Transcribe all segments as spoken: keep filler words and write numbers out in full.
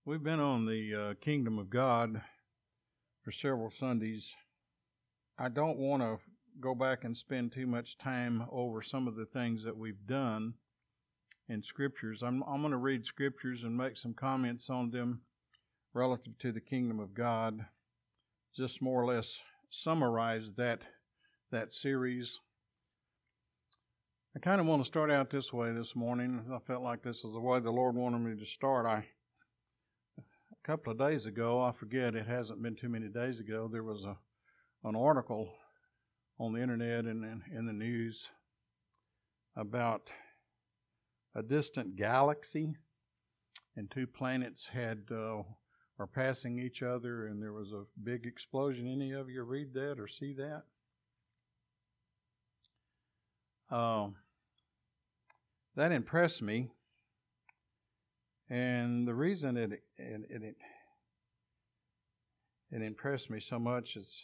We've been on the uh, Kingdom of God for several Sundays. I don't want to go back and spend too much time over some of the things that we've done in Scriptures. I'm, I'm going to read Scriptures and make some comments on them relative to the Kingdom of God. Just more or less summarize that, that series. I kind of want to start out this way this morning. I felt like this is the way the Lord wanted me to start. I A couple of days ago, I forget, it hasn't been too many days ago, there was a an article on the internet and in, in the news about a distant galaxy, and two planets had uh, are passing each other, and there was a big explosion. Any of you read that or see that? Uh, that impressed me. And the reason it it, it it impressed me so much is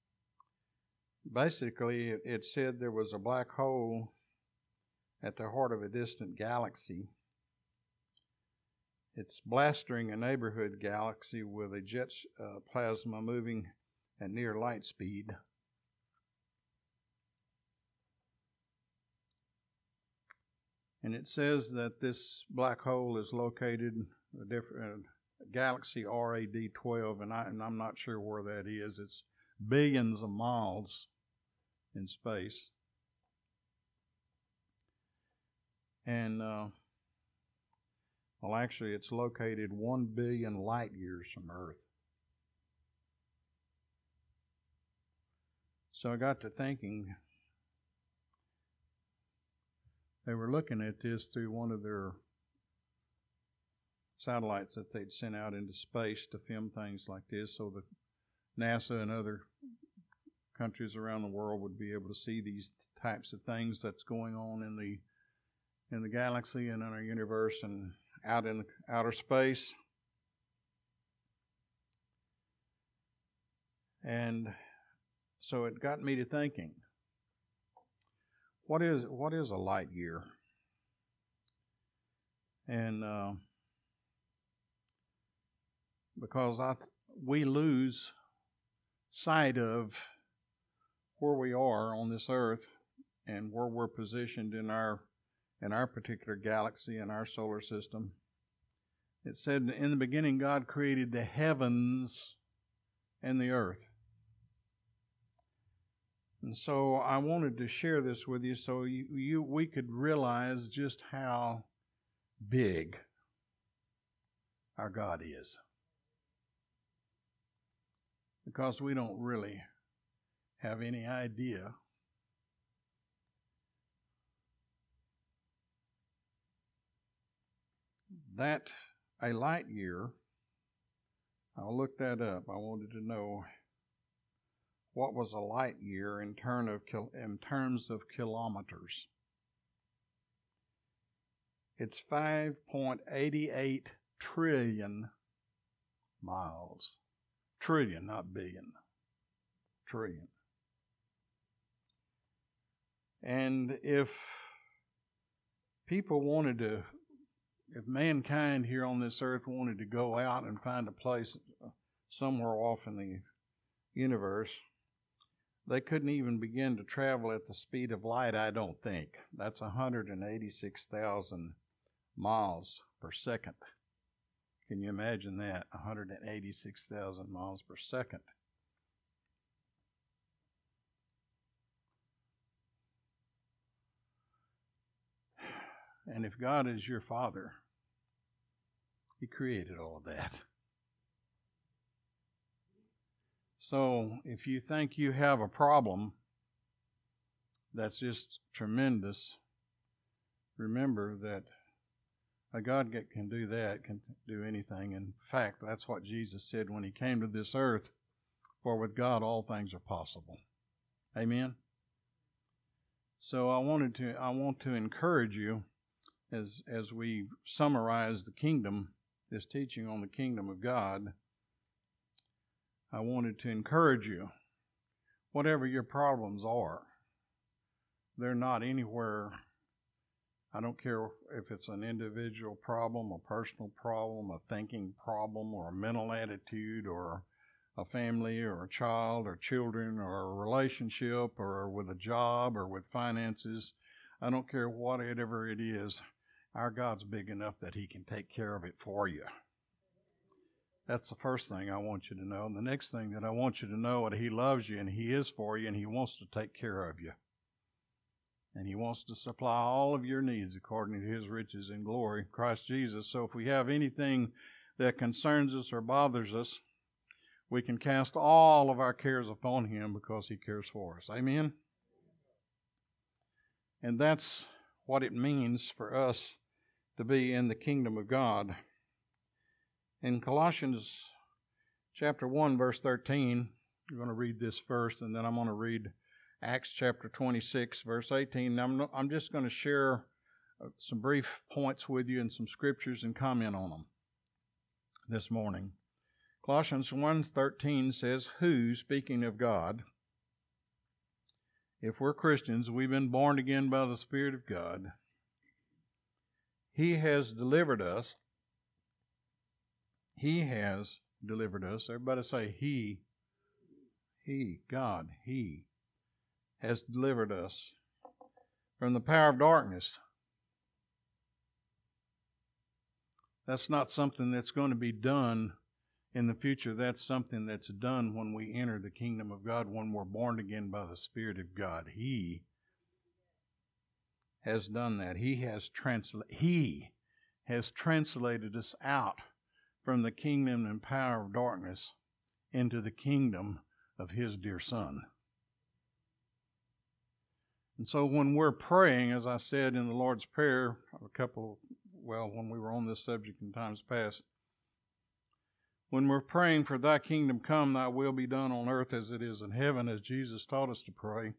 basically it, it said there was a black hole at the heart of a distant galaxy. It's blastering a neighborhood galaxy with a jet uh, plasma moving at near light speed. And it says that this black hole is located a different uh, galaxy R A D twelve, and, I, and I'm not sure where that is. It's billions of miles in space. And, uh, well, actually, it's located one billion light years from Earth. So I got to thinking, they were looking at this through one of their satellites that they'd sent out into space to film things like this, so that NASA and other countries around the world would be able to see these types of things that's going on in the in the galaxy and in our universe and out in outer space. And so it got me to thinking, What is what is a light year? And uh, because I we lose sight of where we are on this earth and where we're positioned in our in our particular galaxy, in our solar system. It said, in the beginning, God created the heavens and the earth. And so I wanted to share this with you so you, you we could realize just how big our God is. Because we don't really have any idea. That a light year, I'll look that up. I wanted to know what was a light year in, turn of, in terms of kilometers. It's five point eight eight trillion miles. Trillion, not billion. Trillion. And if people wanted to, if mankind here on this earth wanted to go out and find a place somewhere off in the universe, they couldn't even begin to travel at the speed of light, I don't think. That's one hundred eighty-six thousand miles per second. Can you imagine that? one hundred eighty-six thousand miles per second. And if God is your Father, He created all of that. So if you think you have a problem that's just tremendous, remember that a God that can do that can do anything. In fact, that's what Jesus said when He came to this earth, for with God all things are possible. Amen? So I wanted to I want to encourage you as as we summarize the kingdom, this teaching on the kingdom of God. I wanted to encourage you, whatever your problems are, they're not anywhere I don't care if it's an individual problem, a personal problem, a thinking problem, or a mental attitude, or a family, or a child, or children, or a relationship, or with a job, or with finances. I don't care whatever it is. Our God's big enough that He can take care of it for you. That's the first thing I want you to know. And the next thing that I want you to know is He loves you and He is for you and He wants to take care of you. And He wants to supply all of your needs according to His riches in glory, Christ Jesus. So if we have anything that concerns us or bothers us, we can cast all of our cares upon Him because He cares for us. Amen? And that's what it means for us to be in the kingdom of God. In Colossians chapter one, verse thirteen, I'm going to read this first, and then I'm going to read Acts chapter twenty-six, verse eighteen. I'm, I'm just going to share some brief points with you and some scriptures and comment on them this morning. Colossians one thirteen says, who, speaking of God, if we're Christians, we've been born again by the Spirit of God, He has delivered us. He has delivered us. Everybody say, He. He, God, He has delivered us from the power of darkness. That's not something that's going to be done in the future. That's something that's done when we enter the kingdom of God, when we're born again by the Spirit of God. He has done that. He has transla- He has translated us out from the kingdom and power of darkness into the kingdom of His dear Son. And so when we're praying, as I said in the Lord's Prayer, a couple, well, when we were on this subject in times past, when we're praying for Thy kingdom come, Thy will be done on earth as it is in heaven, as Jesus taught us to pray,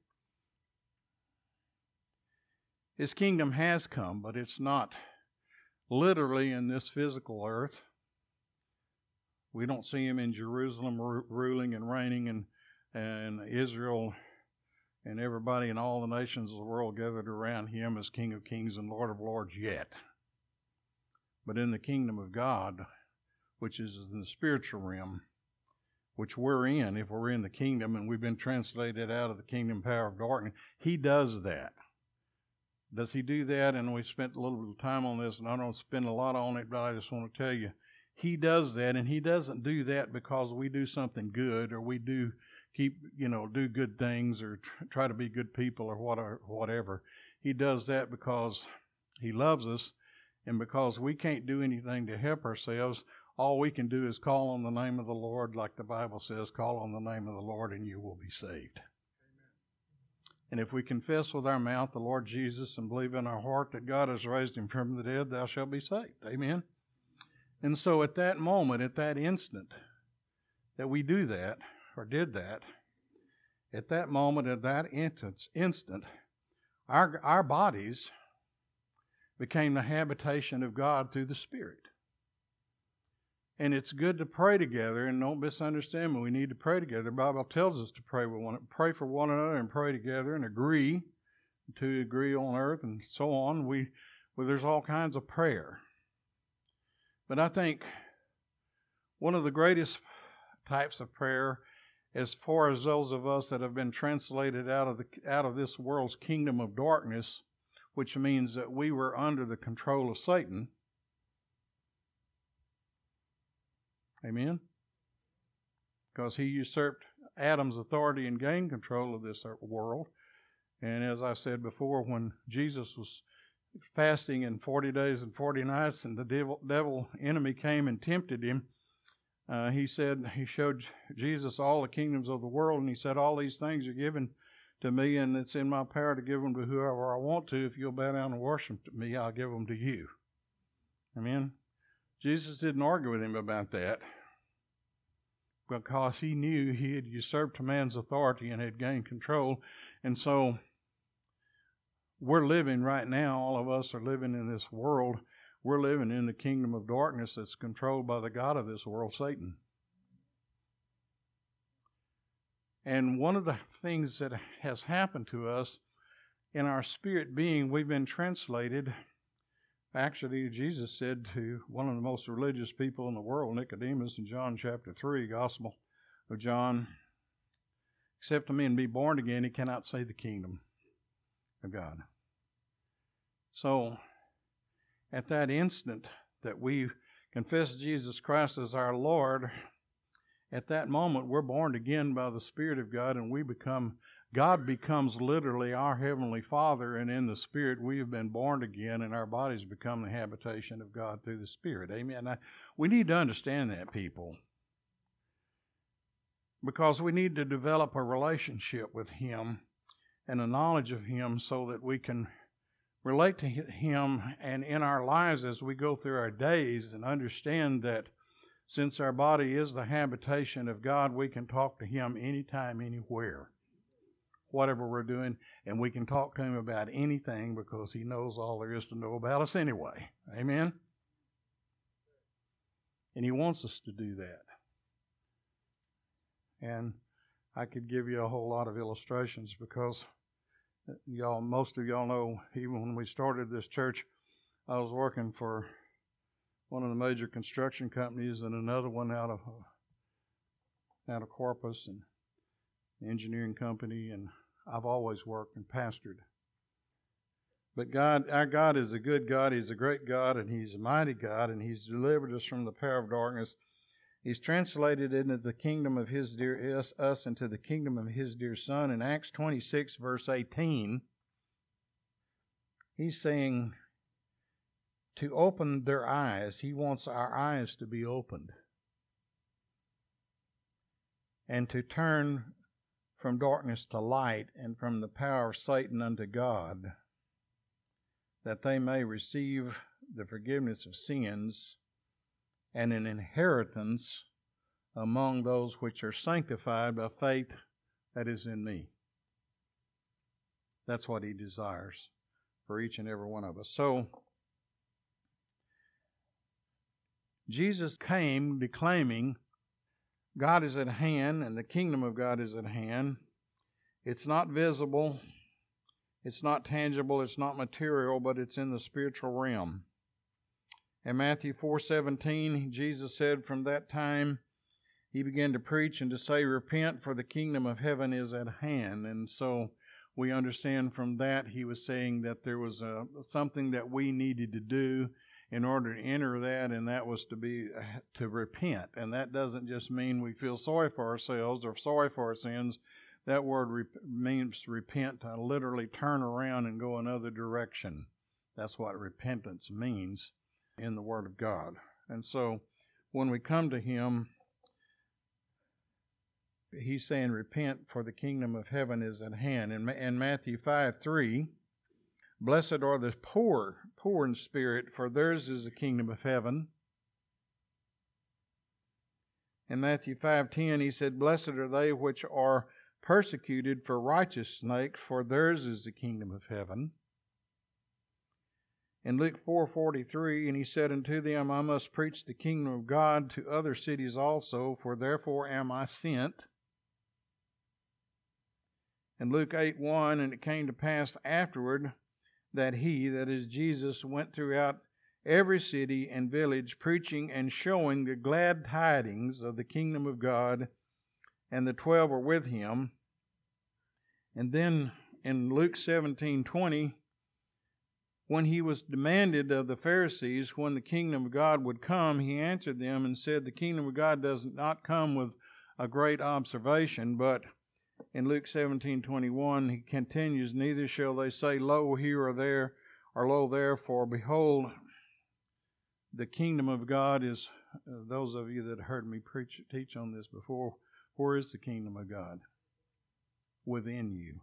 His kingdom has come, but it's not literally in this physical earth. We don't see Him in Jerusalem ruling and reigning, and, and Israel and everybody in all the nations of the world gathered around Him as King of Kings and Lord of Lords yet. But in the kingdom of God, which is in the spiritual realm, which we're in, if we're in the kingdom and we've been translated out of the kingdom power of darkness, He does that. Does He do that? And we spent a little bit of time on this, and I don't spend a lot on it, but I just want to tell you, He does that, and He doesn't do that because we do something good or we do keep, you know, do good things or tr- try to be good people or whatever. He does that because He loves us and because we can't do anything to help ourselves. All we can do is call on the name of the Lord, like the Bible says, call on the name of the Lord and you will be saved. Amen. And if we confess with our mouth the Lord Jesus and believe in our heart that God has raised Him from the dead, thou shalt be saved. Amen. And so at that moment, at that instant that we do that, or did that, at that moment, at that instant, our, our bodies became the habitation of God through the Spirit. And it's good to pray together, and don't misunderstand me, we need to pray together. The Bible tells us to pray with one, pray for one another and pray together and agree, to agree on earth and so on. We, well, there's all kinds of prayer. But I think one of the greatest types of prayer, as far as those of us that have been translated out of the out of this world's kingdom of darkness, which means that we were under the control of Satan. Amen? Because he usurped Adam's authority and gained control of this world. And as I said before, when Jesus was fasting in forty days and forty nights, and the devil, devil enemy came and tempted him, Uh, he said, he showed Jesus all the kingdoms of the world, and he said, all these things are given to me, and it's in my power to give them to whoever I want to. If you'll bow down and worship me, I'll give them to you. Amen? Jesus didn't argue with him about that because he knew he had usurped man's authority and had gained control. And so we're living right now, all of us are living in this world. We're living in the kingdom of darkness that's controlled by the god of this world, Satan. And one of the things that has happened to us in our spirit being, we've been translated Actually, Jesus said to one of the most religious people in the world, Nicodemus, in John chapter three, Gospel of John, except a man be born again, he cannot see the kingdom of God. So, at that instant that we confess Jesus Christ as our Lord, at that moment we're born again by the Spirit of God, and we become, God becomes literally our Heavenly Father, and in the Spirit we have been born again, and our bodies become the habitation of God through the Spirit. Amen. Now, we need to understand that, people, because we need to develop a relationship with Him and a knowledge of Him so that we can relate to Him and in our lives as we go through our days, and understand that since our body is the habitation of God, we can talk to Him anytime, anywhere, whatever we're doing, and we can talk to Him about anything because He knows all there is to know about us anyway. Amen? And He wants us to do that. And I could give you a whole lot of illustrations because y'all, most of y'all know, even when we started this church, I was working for one of the major construction companies and another one out of uh, out of Corpus, and the engineering company, and I've always worked and pastored. But God, our God is a good God. He's a great God, and He's a mighty God, and He's delivered us from the power of darkness. He's translated into the kingdom of His dear us, us into the kingdom of His dear Son. In Acts twenty-six, verse eighteen, He's saying to open their eyes. He wants our eyes to be opened, and to turn from darkness to light, and from the power of Satan unto God, that they may receive the forgiveness of sins and an inheritance among those which are sanctified by faith that is in me. That's what He desires for each and every one of us. So, Jesus came declaiming, God is at hand, and the kingdom of God is at hand. It's not visible, it's not tangible, it's not material, but it's in the spiritual realm. In Matthew four seventeen, Jesus said, from that time He began to preach and to say, repent, for the kingdom of heaven is at hand. And so we understand from that He was saying that there was a, something that we needed to do in order to enter that, and that was to be to repent. And that doesn't just mean we feel sorry for ourselves or sorry for our sins. That word rep- means repent, to literally turn around and go another direction. That's what repentance means in the Word of God. And so when we come to Him, He's saying, repent, for the kingdom of heaven is at hand. In, in Matthew five three, blessed are the poor, poor in spirit, for theirs is the kingdom of heaven. In Matthew five ten, He said, blessed are they which are persecuted for righteousness' sake, for theirs is the kingdom of heaven. In Luke four forty-three, and He said unto them, I must preach the kingdom of God to other cities also, for therefore am I sent. In Luke eight one, and it came to pass afterward that He, that is Jesus, went throughout every city and village, preaching and showing the glad tidings of the kingdom of God, and the twelve were with Him. And then in Luke seventeen twenty, when He was demanded of the Pharisees when the kingdom of God would come, He answered them and said, the kingdom of God does not come with a great observation. But in Luke seventeen twenty-one, He continues, neither shall they say, lo, here or there, or lo, there, for behold, the kingdom of God is, uh, those of you that heard me preach, teach on this before, where is the kingdom of God? Within you.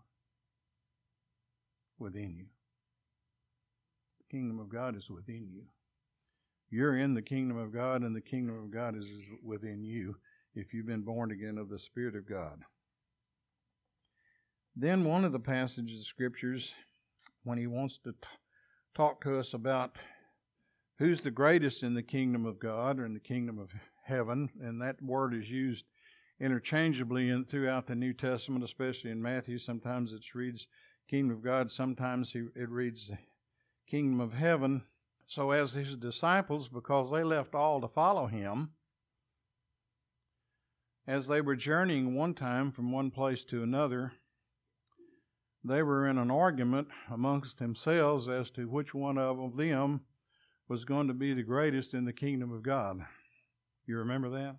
Within you. The kingdom of God is within you. You're in the kingdom of God, and the kingdom of God is within you if you've been born again of the Spirit of God. Then one of the passages of Scriptures, when He wants to t- talk to us about who's the greatest in the kingdom of God or in the kingdom of heaven, and that word is used interchangeably in, throughout the New Testament, especially in Matthew. Sometimes it reads kingdom of God, sometimes it reads kingdom of heaven. so as his disciples, because they left all to follow him, as they were journeying one time from one place to another, they were in an argument amongst themselves as to which one of them was going to be the greatest in the kingdom of God. You remember that?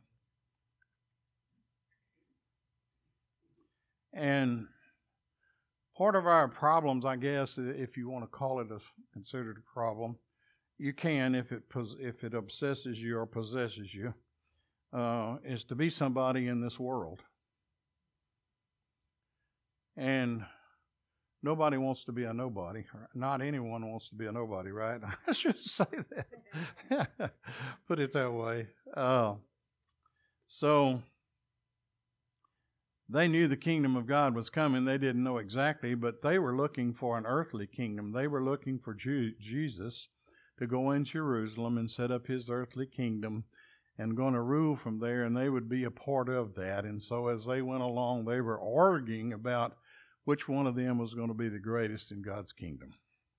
And part of our problems, I guess, if you want to call it a considered a problem, you can if it if it obsesses you or possesses you, uh, is to be somebody in this world. And nobody wants to be a nobody. Not anyone wants to be a nobody, right? I should say that. Put it that way. Uh, so they knew the kingdom of God was coming. They didn't know exactly, but they were looking for an earthly kingdom. They were looking for Jew- Jesus to go in Jerusalem and set up his earthly kingdom and going to rule from there, and they would be a part of that. And so as they went along, they were arguing about which one of them was going to be the greatest in God's kingdom.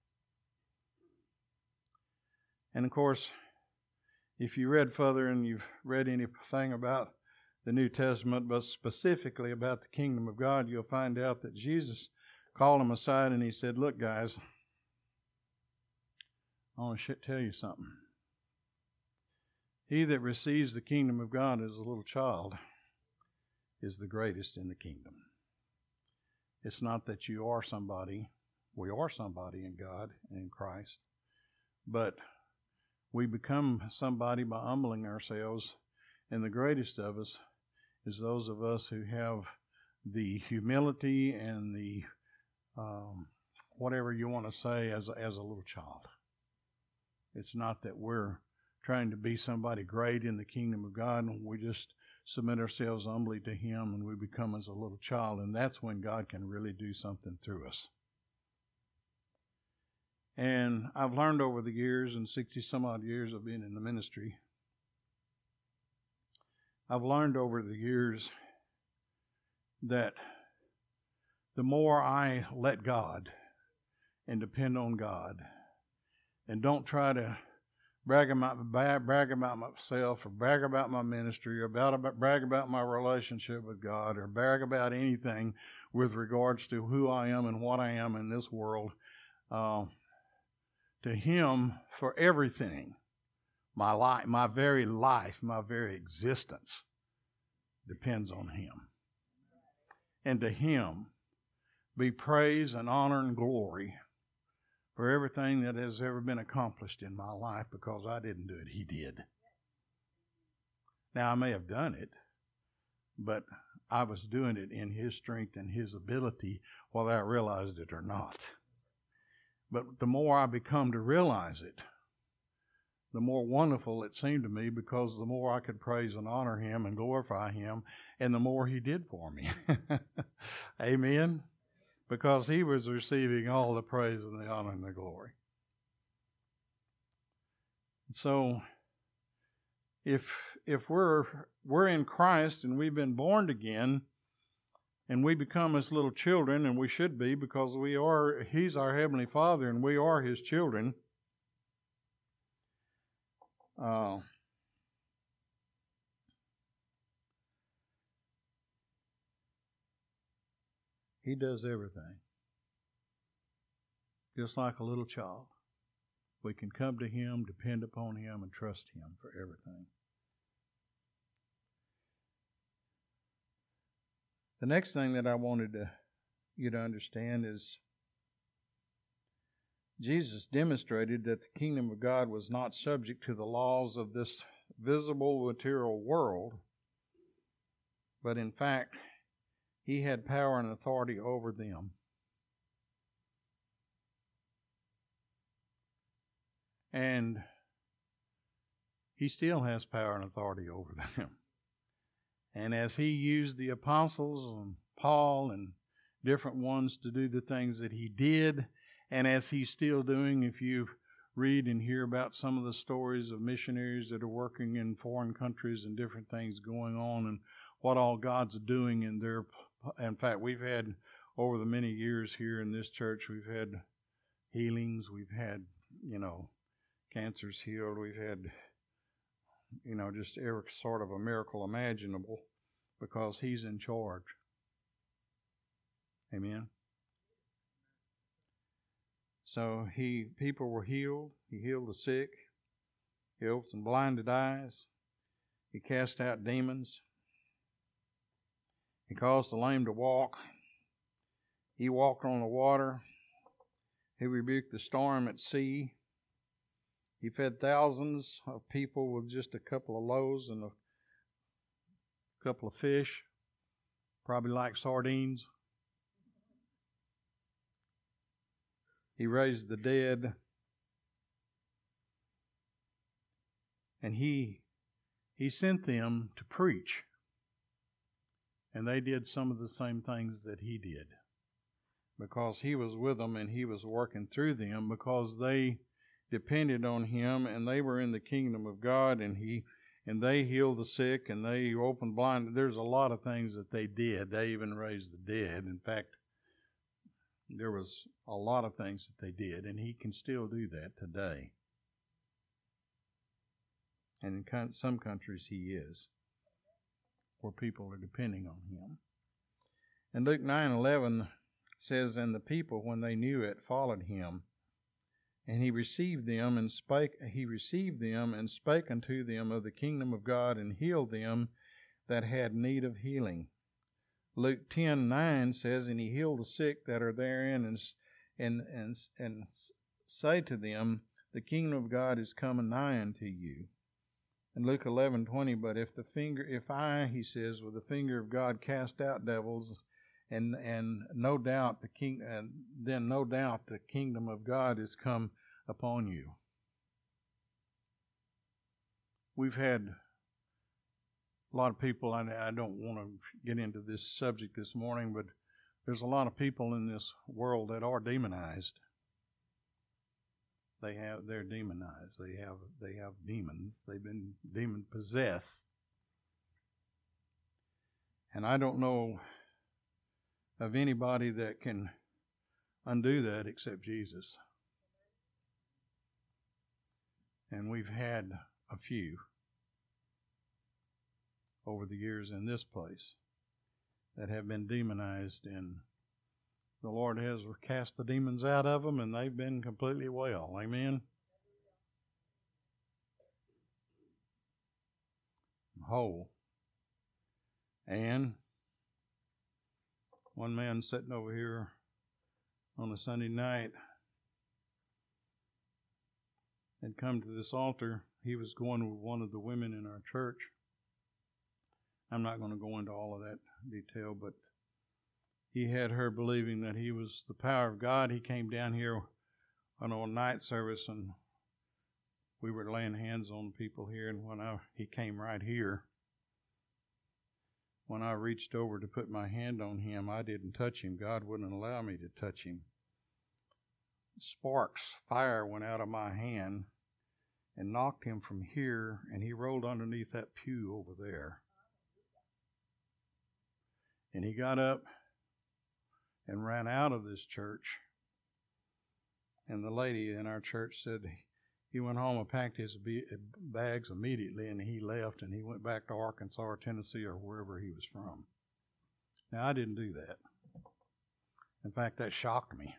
And of course, if you read further and you've read anything about the New Testament, but specifically about the kingdom of God, you'll find out that Jesus called them aside and he said, look, guys, I want to tell you something. He that receives the kingdom of God as a little child is the greatest in the kingdom. It's not that you are somebody. We are somebody in God and in Christ. But we become somebody by humbling ourselves. And the greatest of us is those of us who have the humility and the um, whatever you want to say as, as a little child. It's not that we're trying to be somebody great in the kingdom of God, and we just submit ourselves humbly to him and we become as a little child, and that's when God can really do something through us. And I've learned over the years, and sixty some odd years of being in the ministry, I've learned over the years that the more I let God and depend on God and don't try to brag about, brag about myself or brag about my ministry or about, about, brag about my relationship with God or brag about anything with regards to who I am and what I am in this world, uh, to him for everything. My life, my very life, my very existence depends on him. And to him be praise and honor and glory for everything that has ever been accomplished in my life, because I didn't do it, he did. Now, I may have done it, but I was doing it in his strength and his ability, whether I realized it or not. But the more I become to realize it, the more wonderful it seemed to me, because the more I could praise and honor him and glorify him, and the more he did for me. Amen? Because he was receiving all the praise and the honor and the glory. So, if if we're we're in Christ and we've been born again, and we become as little children, and we should be, because we are, he's our Heavenly Father and we are his children. Uh, he does everything. Just like a little child. We can come to him, depend upon him, and trust him for everything. The next thing that I wanted to, you to understand is Jesus demonstrated that the kingdom of God was not subject to the laws of this visible material world, but in fact, he had power and authority over them. And he still has power and authority over them. And as he used the apostles and Paul and different ones to do the things that he did, and as he's still doing, if you read and hear about some of the stories of missionaries that are working in foreign countries and different things going on and what all God's doing in their... In fact, we've had, over the many years here in this church, we've had healings, we've had, you know, cancers healed. We've had, you know, just every sort of a miracle imaginable because He's in charge. Amen. So he, people were healed. He healed the sick. He opened some blinded eyes. He cast out demons. He caused the lame to walk. He walked on the water. He rebuked the storm at sea. He fed thousands of people with just a couple of loaves and a couple of fish, probably like sardines. He raised the dead. And he, he sent them to preach. And they did some of the same things that he did. Because he was with them and he was working through them because they depended on him and they were in the kingdom of God and he and they healed the sick and they opened blind. There's a lot of things that they did. They even raised the dead. In fact, there was a lot of things that they did, and he can still do that today. And in some countries he is, where people are depending on him. And Luke nine eleven says, and the people, when they knew it, followed him. And he received them and spake. He received them and spake unto them of the kingdom of God, and healed them that had need of healing. Luke ten nine says, and he healed the sick that are therein, and and and and say to them, the kingdom of God is come nigh unto you. And Luke eleven twenty, but if the finger, if I, he says, with the finger of God cast out devils, and and no doubt the king, and then no doubt the kingdom of God is come upon you. We've had a lot of people, I, I don't want to get into this subject this morning, but there's a lot of people in this world that are demonized. They have, they're demonized. They have, they have demons. They've been demon possessed. And I don't know of anybody that can undo that except Jesus. And we've had a few over the years in this place that have been demonized, and the Lord has cast the demons out of them, and they've been completely well. Amen? Whole. And one man sitting over here on a Sunday night had come to this altar. He was going with one of the women in our church. I'm not going to go into all of that detail, but he had her believing that he was the power of God. He came down here on a night service, and we were laying hands on people here, and when I, he came right here, when I reached over to put my hand on him, I didn't touch him. God wouldn't allow me to touch him. Sparks, fire went out of my hand and knocked him from here, and he rolled underneath that pew over there. And he got up and ran out of this church. And the lady in our church said he went home and packed his bags immediately, and he left, and he went back to Arkansas or Tennessee or wherever he was from. Now, I didn't do that. In fact, that shocked me.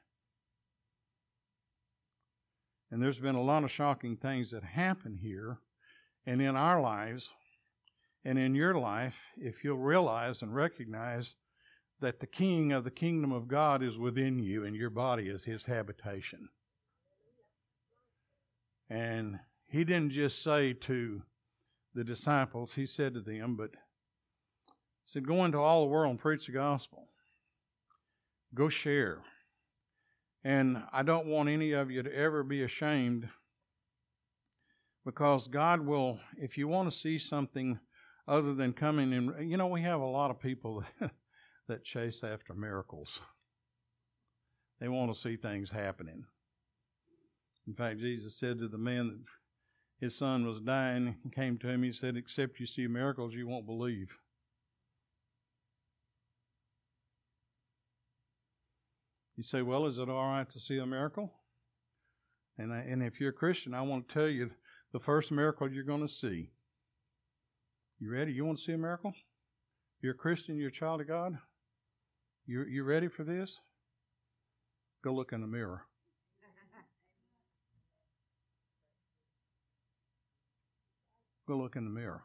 And there's been a lot of shocking things that happen here and in our lives and in your life, if you'll realize and recognize that the King of the kingdom of God is within you and your body is his habitation. And he didn't just say to the disciples, he said to them, but he said, go into all the world and preach the gospel. Go share. And I don't want any of you to ever be ashamed, because God will, if you want to see something other than coming in, you know, we have a lot of people that, that chase after miracles. They want to see things happening. In fact, Jesus said to the man that his son was dying, he came to him, he said, except you see miracles, you won't believe. You say, well, is it all right to see a miracle? And, I, and if you're a Christian, I want to tell you the first miracle you're going to see. You ready? You want to see a miracle? You're a Christian, you're a child of God? You you ready for this? Go look in the mirror. Go look in the mirror.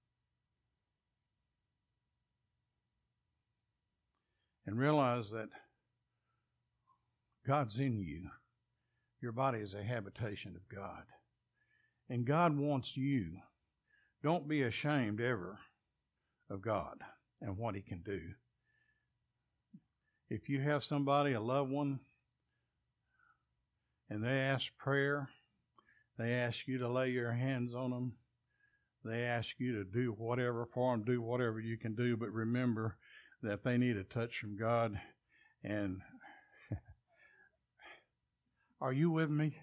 And realize that God's in you. Your body is a habitation of God. And God wants you. Don't be ashamed ever of God and what He can do. If you have somebody, a loved one, and they ask prayer, they ask you to lay your hands on them, they ask you to do whatever for them, do whatever you can do, but remember that they need a touch from God. And are you with me?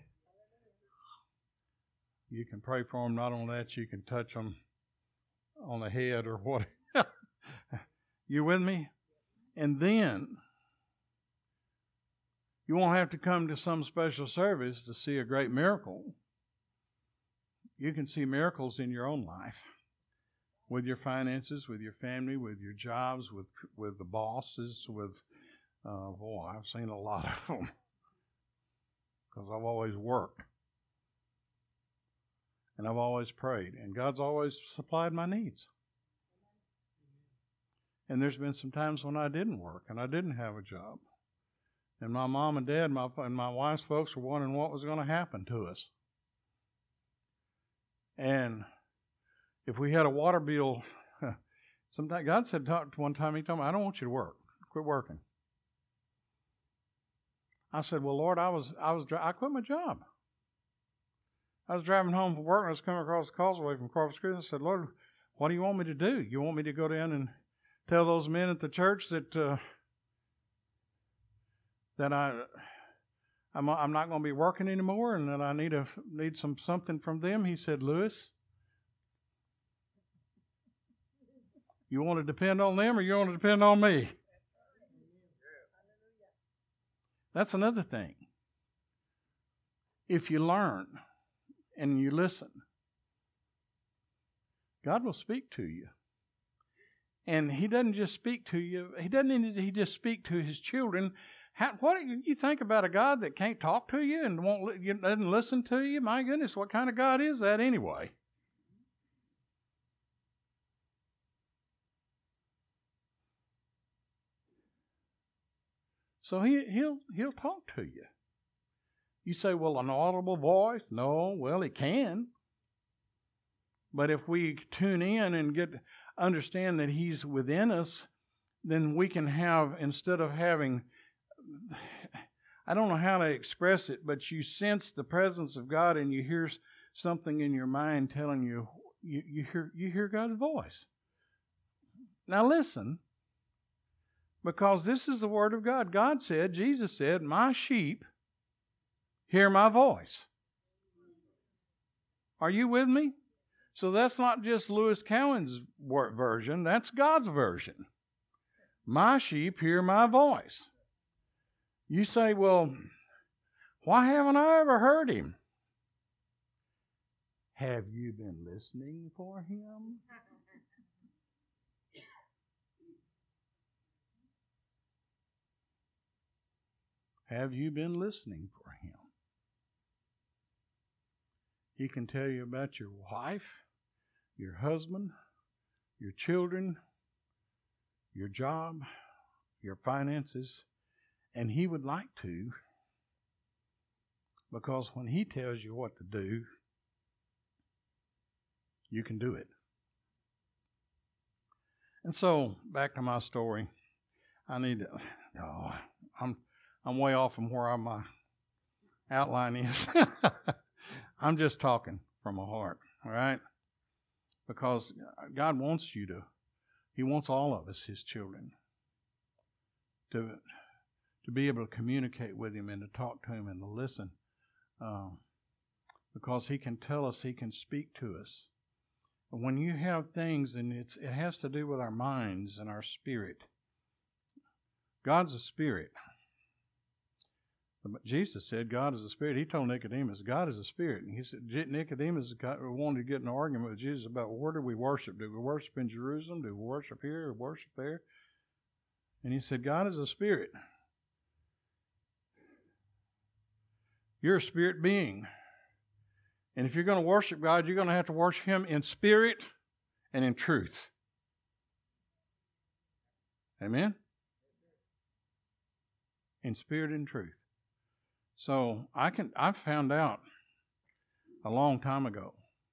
You can pray for them. Not only that, you can touch them on the head or what. You with me? And then you won't have to come to some special service to see a great miracle. You can see miracles in your own life, with your finances, with your family, with your jobs, with with the bosses, with, uh, boy, I've seen a lot of them because I've always worked. And I've always prayed, and God's always supplied my needs. And there's been some times when I didn't work and I didn't have a job. And my mom and dad my, and my wife's folks were wondering what was going to happen to us. And if we had a water bill, sometimes God said one time, He told me, I don't want you to work. Quit working. I said, well, Lord, I was, I was, I quit my job. I was driving home from work and I was coming across the causeway from Corpus Christi. I said, Lord, what do you want me to do? You want me to go down and tell those men at the church that uh, that I I'm I'm not going to be working anymore and that I need a need some something from them? He said, Lewis, you want to depend on them or you want to depend on me? That's another thing. If you learn and you listen, God will speak to you. And He doesn't just speak to you. He doesn't He just speak to His children. How, what do you think about a God that can't talk to you and won't doesn't listen to you? My goodness, what kind of God is that anyway? So he, he'll he'll talk to you. You say, well, an audible voice? No, well, He can. But if we tune in and get understand that He's within us, then we can have, instead of having, I don't know how to express it, but you sense the presence of God and you hear something in your mind telling you, you, you hear you hear God's voice. Now listen, because this is the Word of God. God said, Jesus said, my sheep hear my voice. Are you with me? So that's not just Lewis Cowan's version. That's God's version. My sheep hear my voice. You say, well, why haven't I ever heard Him? Have you been listening for Him? Have you been listening for Him? He can tell you about your wife, your husband, your children, your job, your finances, and He would like to, because when He tells you what to do, you can do it. And so, back to my story. I need to, oh, I'm I'm way off from where my outline is. I'm just talking from my heart, all right? Because God wants you to, He wants all of us, His children, to to be able to communicate with Him and to talk to Him and to listen. Um, because He can tell us, He can speak to us. And when you have things, and it's it has to do with our minds and our spirit. God's a spirit. But Jesus said God is a spirit. He told Nicodemus, God is a spirit. And he said, Nicodemus got, wanted to get in an argument with Jesus about, well, where do we worship? Do we worship in Jerusalem? Do we worship here or worship there? And he said, God is a spirit. You're a spirit being. And if you're going to worship God, you're going to have to worship Him in spirit and in truth. Amen? In spirit and truth. So I can I found out a long time ago.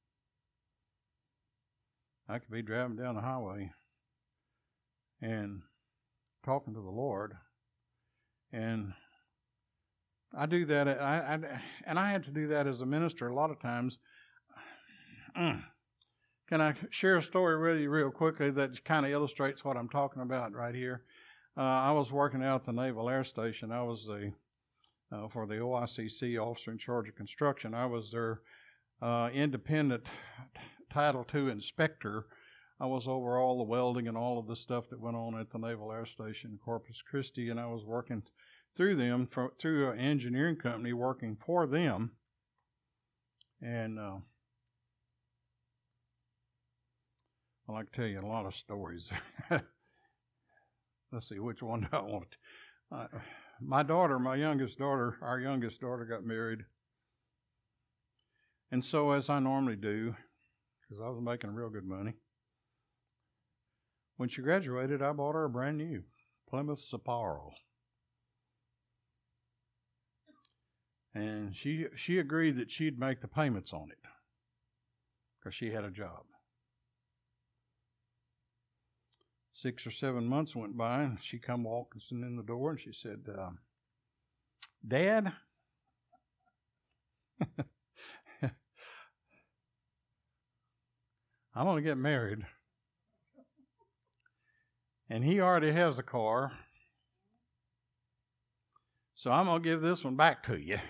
I could be driving down the highway and talking to the Lord, and I do that. I, I and I had to do that as a minister a lot of times. Can I share a story with you real quickly that kind of illustrates what I'm talking about right here? Uh, I was working out at the Naval Air Station. I was the uh, for the O I C C, officer in charge of construction. I was their uh, independent Title two inspector. I was over all the welding and all of the stuff that went on at the Naval Air Station in Corpus Christi, and I was working through them, for, through an engineering company, working for them. And uh, well, I can tell you a lot of stories. Let's see, which one do I want to... Uh, my daughter, my youngest daughter, our youngest daughter got married. And so, as I normally do, because I was making real good money, when she graduated, I bought her a brand new Plymouth Sapporo. And she she agreed that she'd make the payments on it because she had a job. Six or seven months went by, and she come walking in the door, and she said, uh, Dad, I'm going to get married. And he already has a car, so I'm going to give this one back to you.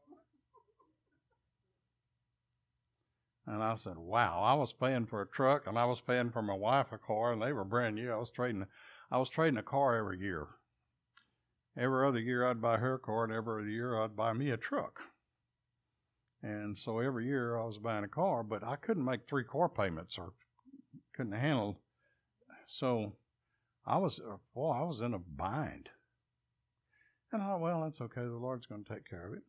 And I said, wow, I was paying for a truck, and I was paying for my wife a car, and they were brand new. I was trading, I was trading a car every year. Every other year I'd buy her a car, and every other year I'd buy me a truck. And so every year I was buying a car, but I couldn't make three car payments or couldn't handle. So I was, boy, I was in a bind. And I thought, well, that's okay. The Lord's going to take care of it.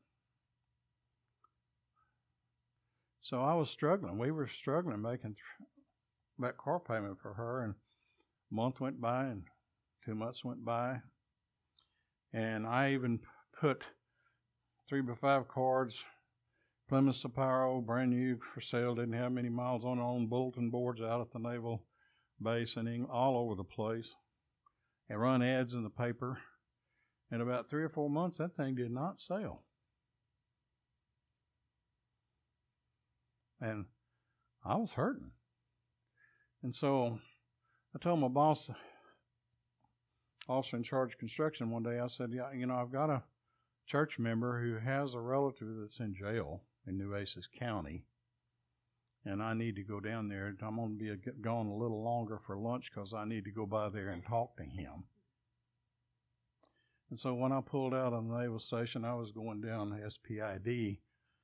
So I was struggling. We were struggling making th- that car payment for her. And a month went by and two months went by. And I even put three by five cards, Plymouth Sapporo, brand new for sale, didn't have many miles on it, on bulletin boards out at the naval base and all over the place. And run ads in the paper. In about three or four months, that thing did not sell. And I was hurting. And so I told my boss, officer in charge of construction, one day, I said, yeah, you know, I've got a church member who has a relative that's in jail in Nueces County, and I need to go down there. I'm going to be a, gone a little longer for lunch because I need to go by there and talk to him. And so when I pulled out of the naval station, I was going down S P I D,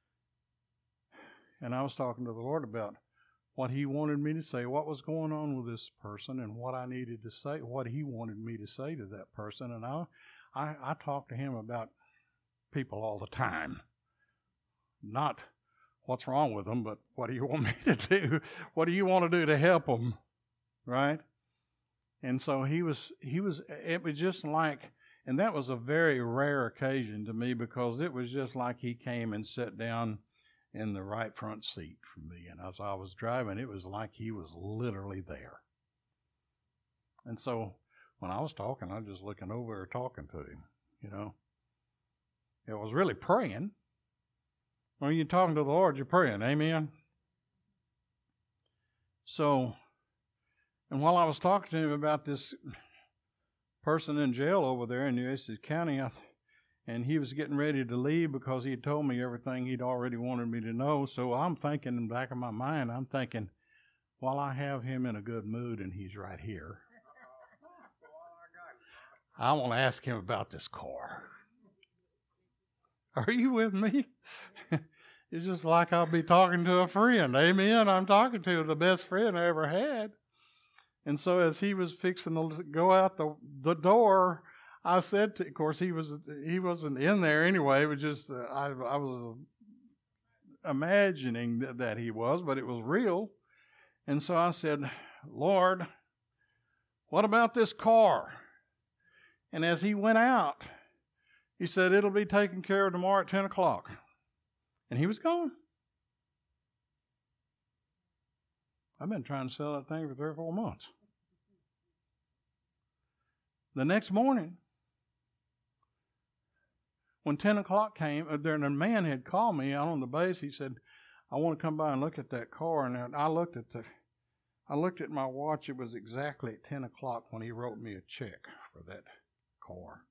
and I was talking to the Lord about what He wanted me to say, what was going on with this person, and what I needed to say, what He wanted me to say to that person. And I, I, I talked to Him about people all the time. Not what's wrong with them, but what do you want me to do? What do you want to do to help them? Right? And so he was, he was, it was just like, and that was a very rare occasion to me because it was just like he came and sat down in the right front seat for me. And as I was driving, it was like he was literally there. And so when I was talking, I was just looking over talking to him, you know. It was really praying. When you're talking to the Lord, you're praying. Amen? So, and while I was talking to him about this person in jail over there in Nueces County, I, and he was getting ready to leave because he had told me everything he'd already wanted me to know. So I'm thinking in the back of my mind, I'm thinking, while I have him in a good mood and he's right here, I want to ask him about this car. Are you with me? It's just like I'll be talking to a friend. Amen. I'm talking to the best friend I ever had. And so as he was fixing to go out the, the door, I said to, of course, he, was, he wasn't in there anyway. It was just, uh, I, I was imagining that, that he was, but it was real. And so I said, Lord, what about this car? And as he went out, he said, it'll be taken care of tomorrow at ten o'clock. And he was gone. I've been trying to sell that thing for three or four months. The next morning, when ten o'clock came, there a man had called me out on the base. He said, I want to come by and look at that car. And I looked at the, I looked at my watch. It was exactly at ten o'clock when he wrote me a check for that car.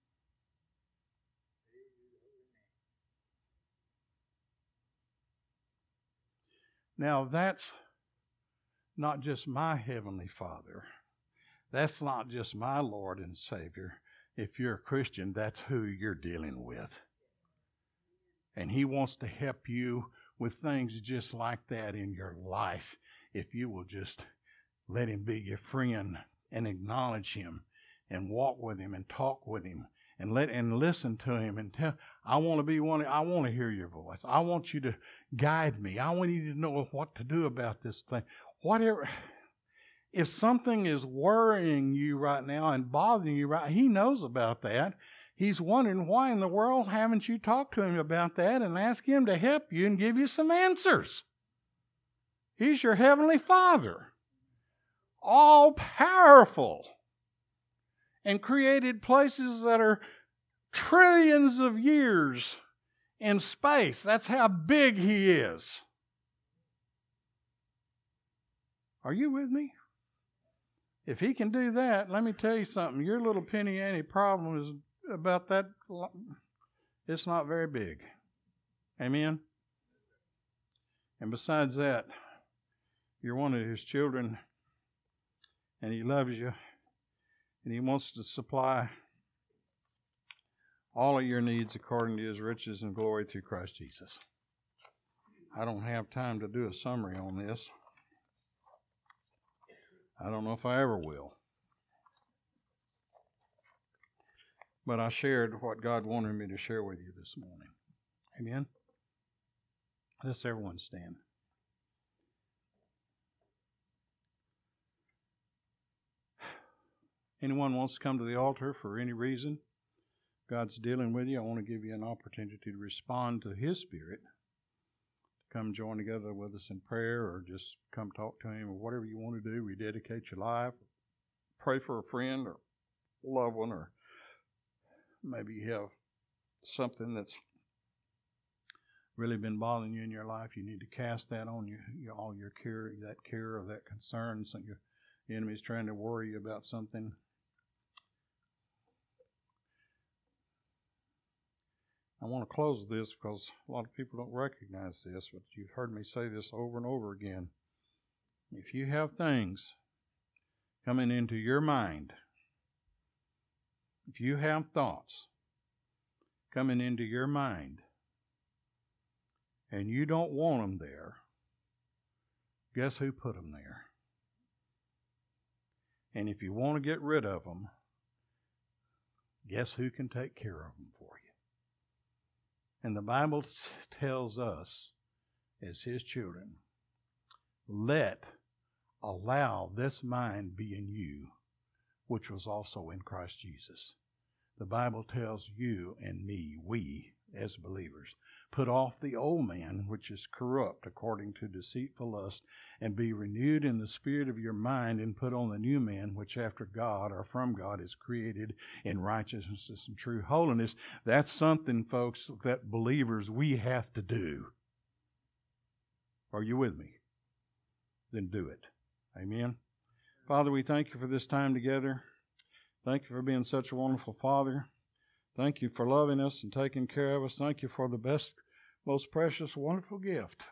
Now, that's not just my Heavenly Father. That's not just my Lord and Savior. If you're a Christian, that's who you're dealing with. And He wants to help you with things just like that in your life. If you will just let Him be your friend and acknowledge Him and walk with Him and talk with Him and let and listen to Him and tell, I want to be one, I want to hear your voice. I want you to guide me. I want you to know what to do about this thing. Whatever. If something is worrying you right now and bothering you right, He knows about that. He's wondering, why in the world haven't you talked to Him about that and asked Him to help you and give you some answers? He's your Heavenly Father, all powerful, and created places that are trillions of years in space. That's how big He is. Are you with me? If He can do that, let me tell you something. Your little penny ante problem is about that. It's not very big. Amen? And besides that, you're one of His children, and He loves you, and He wants to supply all of your needs according to His riches and glory through Christ Jesus. I don't have time to do a summary on this. I don't know if I ever will. But I shared what God wanted me to share with you this morning. Amen? Let's everyone stand. Anyone wants to come to the altar for any reason? God's dealing with you. I want to give you an opportunity to respond to His Spirit. Come join together with us in prayer, or just come talk to Him, or whatever you want to do. Rededicate your life. Pray for a friend or loved one, or maybe you have something that's really been bothering you in your life. You need to cast that on you, you all your care, that care or that concern. So your enemy's trying to worry you about something. I want to close with this because a lot of people don't recognize this, but you've heard me say this over and over again. If you have things coming into your mind, if you have thoughts coming into your mind, and you don't want them there, guess who put them there? And if you want to get rid of them, guess who can take care of them for you? And the Bible tells us, as His children, let, allow this mind be in you, which was also in Christ Jesus. The Bible tells you and me, we as believers, put off the old man, which is corrupt according to deceitful lust, and be renewed in the spirit of your mind, and put on the new man, which after God or from God is created in righteousness and true holiness. That's something, folks, that believers, we have to do. Are you with me? Then do it. Amen. Father, we thank you for this time together. Thank you for being such a wonderful Father. Thank you for loving us and taking care of us. Thank you for the best, most precious, wonderful gift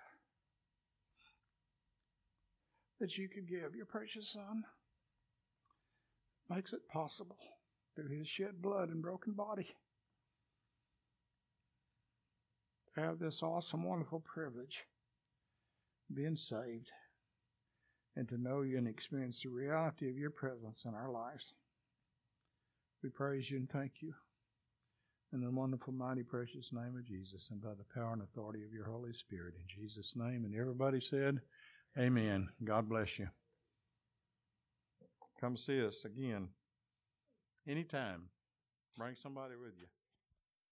that you could give your precious Son. Makes it possible through His shed blood and broken body. have this awesome, wonderful privilege of being saved and to know you and experience the reality of your presence in our lives. We praise you and thank you in the wonderful, mighty, precious name of Jesus and by the power and authority of your Holy Spirit. In Jesus' name. And everybody said, amen. God bless you. Come see us again anytime. Bring somebody with you.